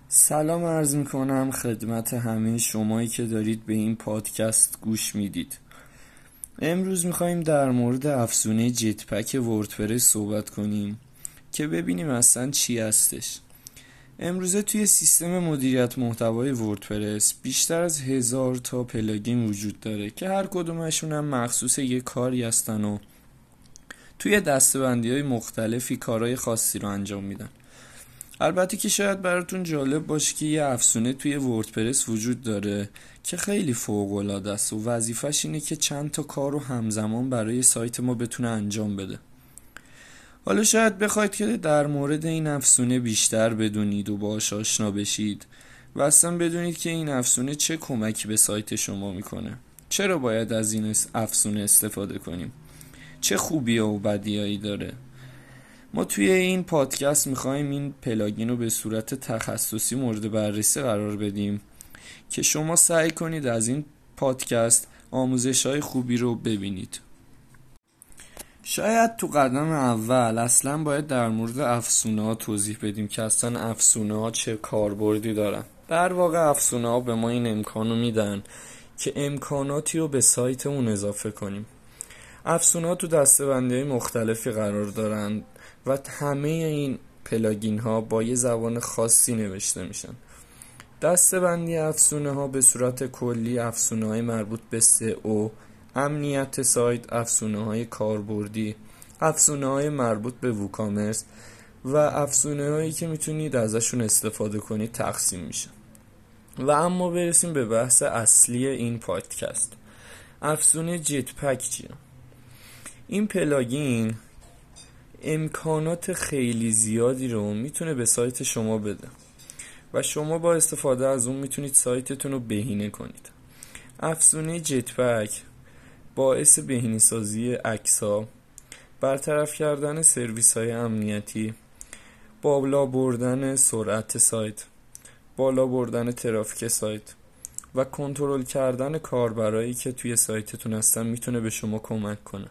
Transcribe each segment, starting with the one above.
سلام عرض میکنم خدمت همه شمایی که دارید به این پادکست گوش میدید. امروز میخواییم در مورد افزونه جتپک وردپرس صحبت کنیم که ببینیم اصلا چی هستش. امروزه توی سیستم مدیریت محتوای وردپرس بیشتر از 1000 تا پلاگین وجود داره که هر کدومشون هم مخصوص یک کاری هستن و توی دسته‌بندی‌های مختلفی کارهای خاصی رو انجام میدن. البته که شاید براتون جالب باشه که یه افزونه توی وردپرس وجود داره که خیلی فوق‌العاده است و وظیفش اینه که چند تا کار رو همزمان برای سایت ما بتونه انجام بده. حالا شاید بخواید که در مورد این افزونه بیشتر بدونید و باهاش آشنا بشید و اصلا بدونید که این افزونه چه کمکی به سایت شما میکنه. چرا باید از این افزونه استفاده کنیم؟ چه خوبی و بدیایی داره؟ ما توی این پادکست میخوایم این پلاگین رو به صورت تخصصی مورد بررسی قرار بدیم که شما سعی کنید از این پادکست آموزش‌های خوبی رو ببینید. شاید تو قدم اول اصلا باید در مورد افزونه‌ها توضیح بدیم که اصلا افزونه‌ها چه کاربردی دارن. در واقع افزونه‌ها به ما این امکانو میدن که امکاناتی رو به سایتمون اضافه کنیم. افزونه‌ها تو دسته‌بندی‌های مختلفی قرار دارن و همه این پلاگین ها با یه زبان خاصی نوشته میشن. دسته‌بندی افزونه ها به صورت کلی افزونه های مربوط به SEO، امنیت سایت، افزونه های کاربردی، افزونه های مربوط به ووکامرس و افزونه هایی که میتونید ازشون استفاده کنید تقسیم میشن. و اما برسیم به بحث اصلی این پادکست. افزونه جتپک چیه؟ این پلاگین امکانات خیلی زیادی رو میتونه به سایت شما بده و شما با استفاده از اون میتونید سایتتون رو بهینه کنید. افزونه جتپک باعث بهینه سازی عکس‌ها، برطرف کردن سرویس‌های امنیتی، بالا بردن سرعت سایت، بالا بردن ترافیک سایت و کنترل کردن کاربرایی که توی سایتتون هستن میتونه به شما کمک کنه.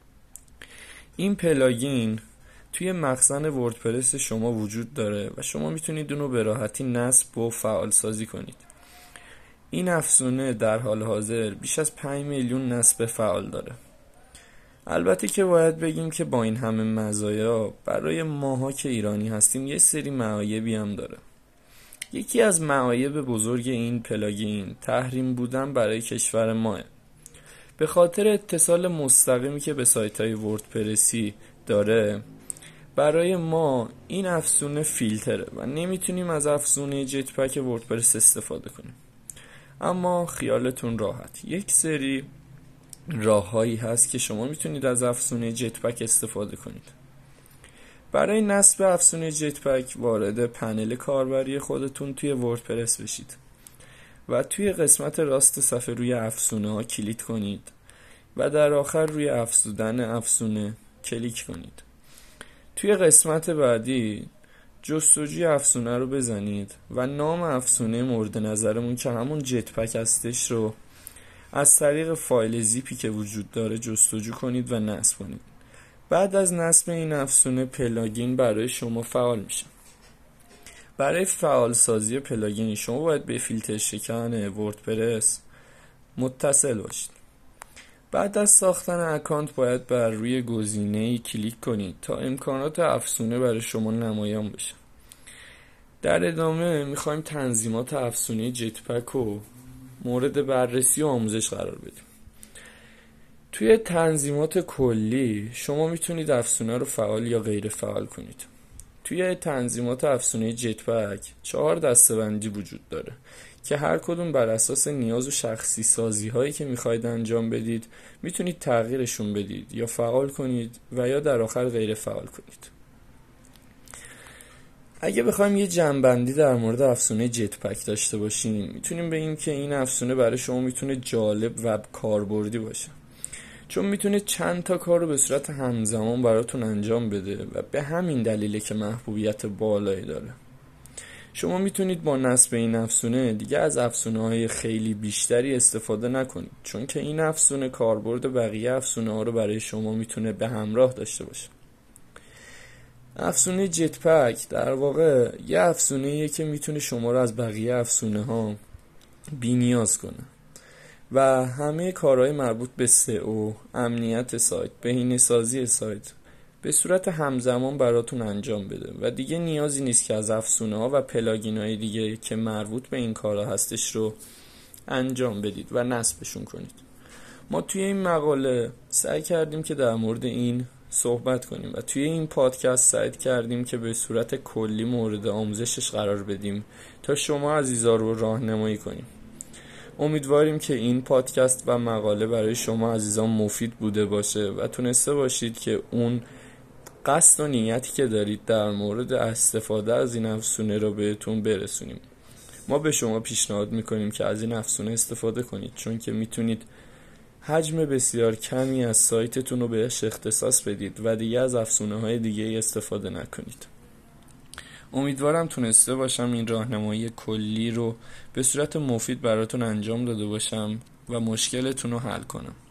این پلاگین توی مخزن وردپرس شما وجود داره و شما میتونید اونو به راحتی نصب و فعال سازی کنید. این افزونه در حال حاضر بیش از 5 میلیون نصب فعال داره. البته که باید بگیم که با این همه مزایا برای ماها که ایرانی هستیم یه سری معایبی هم داره. یکی از معایب بزرگ این پلاگین تحریم بودن برای کشور ماه. به خاطر اتصال مستقیمی که به سایت‌های وردپرسی داره، برای ما این افزونه فیلتره و نمیتونیم از افزونه جتپک وردپرس استفاده کنیم. اما خیالتون راحت، یک سری راههایی هست که شما میتونید از افزونه جتپک استفاده کنید. برای نصب افزونه جتپک وارد پنل کاربری خودتون توی وردپرس بشید و توی قسمت راست صفحه روی افزونه ها کلیک کنید و در آخر روی افزودن افزونه کلیک کنید. توی قسمت بعدی جستجوی افزونه رو بزنید و نام افزونه مورد نظرمون که همون جتپک هستش رو از طریق فایل زیپی که وجود داره جستجو کنید و نصب کنید. بعد از نصب این افزونه پلاگین برای شما فعال میشه. برای فعال سازی پلاگین شما باید به فیلتر شکن وردپرس متصل باشید. بعد از ساختن اکانت باید بر روی گزینه‌ای کلیک کنید تا امکانات افزونه برای شما نمایان بشه. در ادامه میخوایم تنظیمات افزونه جتپک رو مورد بررسی و آموزش قرار بدیم. توی تنظیمات کلی شما میتونید افزونه رو فعال یا غیر فعال کنید. توی تنظیمات افزونه جتپک 4 دسته‌بندی وجود داره که هر کدوم بر اساس نیاز و شخصی سازی هایی که میخواید انجام بدید میتونید تغییرشون بدید یا فعال کنید و یا در آخر غیر فعال کنید. اگه بخوایم یه جمع‌بندی در مورد افزونه جتپک داشته باشیم میتونیم بگیم که این افزونه برای شما میتونه جالب و کاربردی باشه، چون میتونه چند تا کار رو به صورت همزمان براتون انجام بده و به همین دلیله که محبوبیت بالایی داره. شما میتونید با نصب این افزونه دیگه از افزونه‌های خیلی بیشتری استفاده نکنید، چون که این افزونه کاربرد بقیه افزونه‌ها رو برای شما میتونه به همراه داشته باشه. افزونه جت پک در واقع یه افزونه‌ایه که میتونه شما رو از بقیه افزونه ها بی نیاز کنه و همه کارهای مربوط به سئو، امنیت سایت، بهینه‌سازی سایت به صورت همزمان براتون انجام بده و دیگه نیازی نیست که از افزونه ها و پلاگین های دیگه که مربوط به این کارها هستش رو انجام بدید و نصبشون کنید. ما توی این مقاله سعی کردیم که در مورد این صحبت کنیم و توی این پادکست سعی کردیم که به صورت کلی مورد آموزشش قرار بدیم تا شما عزیزا رو راهنمایی کنیم. امیدواریم که این پادکست و مقاله برای شما عزیزان مفید بوده باشه و تونسته باشید که اون قصد و نیتی که دارید در مورد استفاده از این افزونه رو بهتون برسونیم. ما به شما پیشنهاد میکنیم که از این افزونه استفاده کنید، چون که میتونید حجم بسیار کمی از سایتتون رو بهش اختصاص بدید و دیگه از افزونه های دیگه استفاده نکنید. امیدوارم تونسته باشم این راهنمایی کلی رو به صورت مفید براتون انجام داده باشم و مشکلتون رو حل کنم.